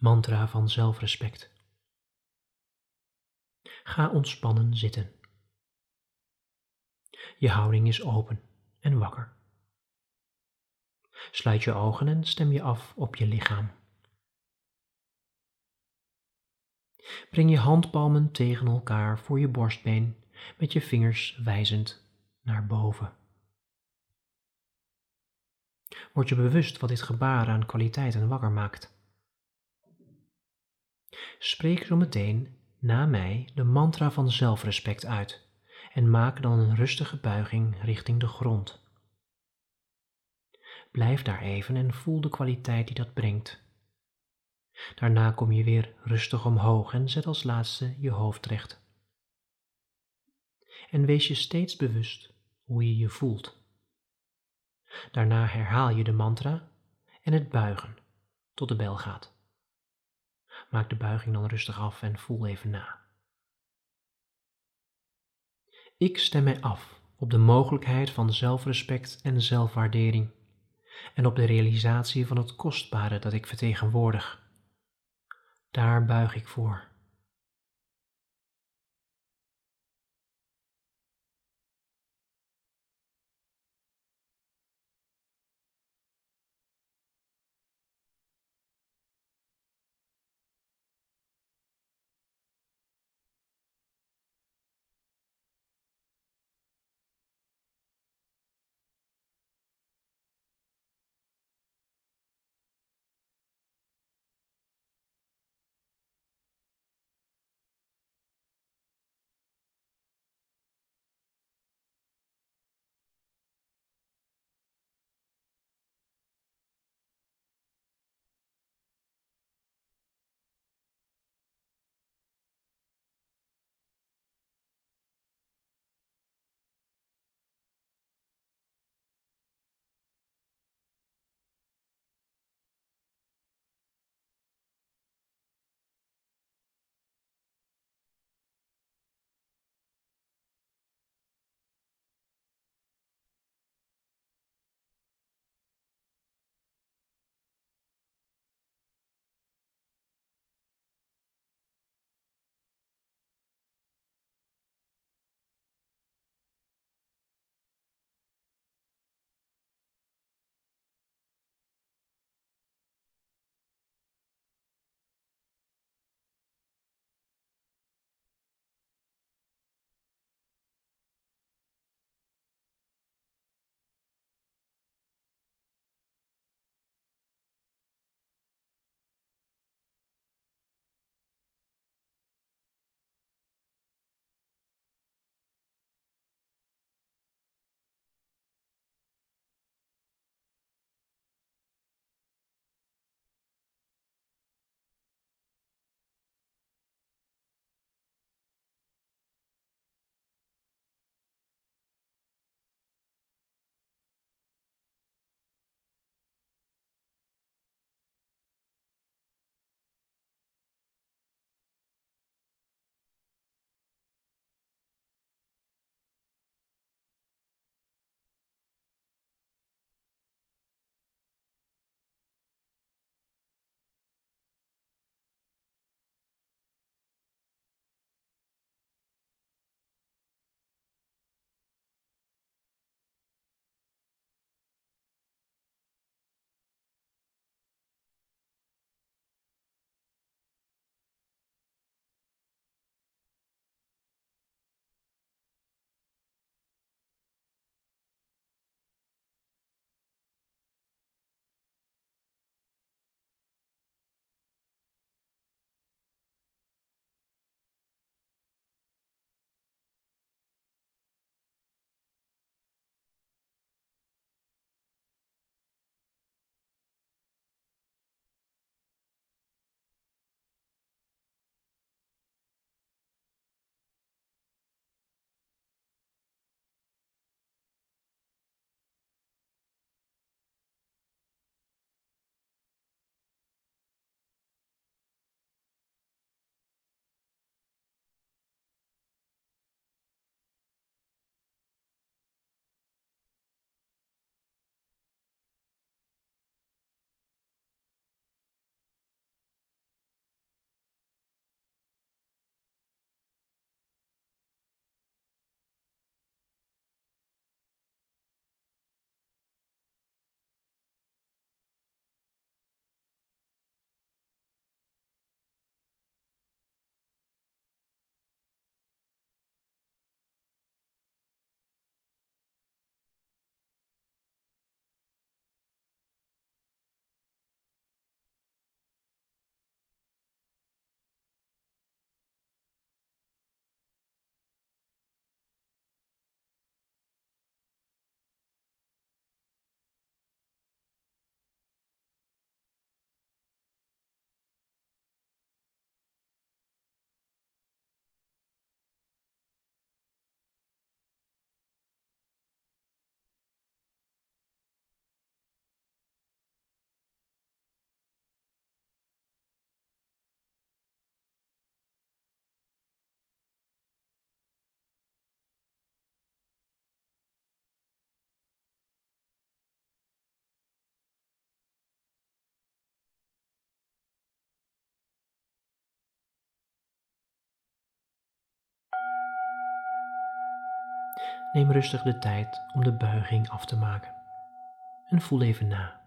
Mantra van zelfrespect. Ga ontspannen zitten. Je houding is open en wakker. Sluit je ogen en stem je af op je lichaam. Breng je handpalmen tegen elkaar voor je borstbeen met je vingers wijzend naar boven. Word je bewust wat dit gebaar aan kwaliteit en wakker maakt. Spreek zo meteen na mij de mantra van zelfrespect uit en maak dan een rustige buiging richting de grond. Blijf daar even en voel de kwaliteit die dat brengt. Daarna kom je weer rustig omhoog en zet als laatste je hoofd recht. En wees je steeds bewust hoe je je voelt. Daarna herhaal je de mantra en het buigen tot de bel gaat. Maak de buiging dan rustig af en voel even na. Ik stem mij af op de mogelijkheid van zelfrespect en zelfwaardering en op de realisatie van het kostbare dat ik vertegenwoordig. Daar buig ik voor. Neem rustig de tijd om de buiging af te maken en voel even na.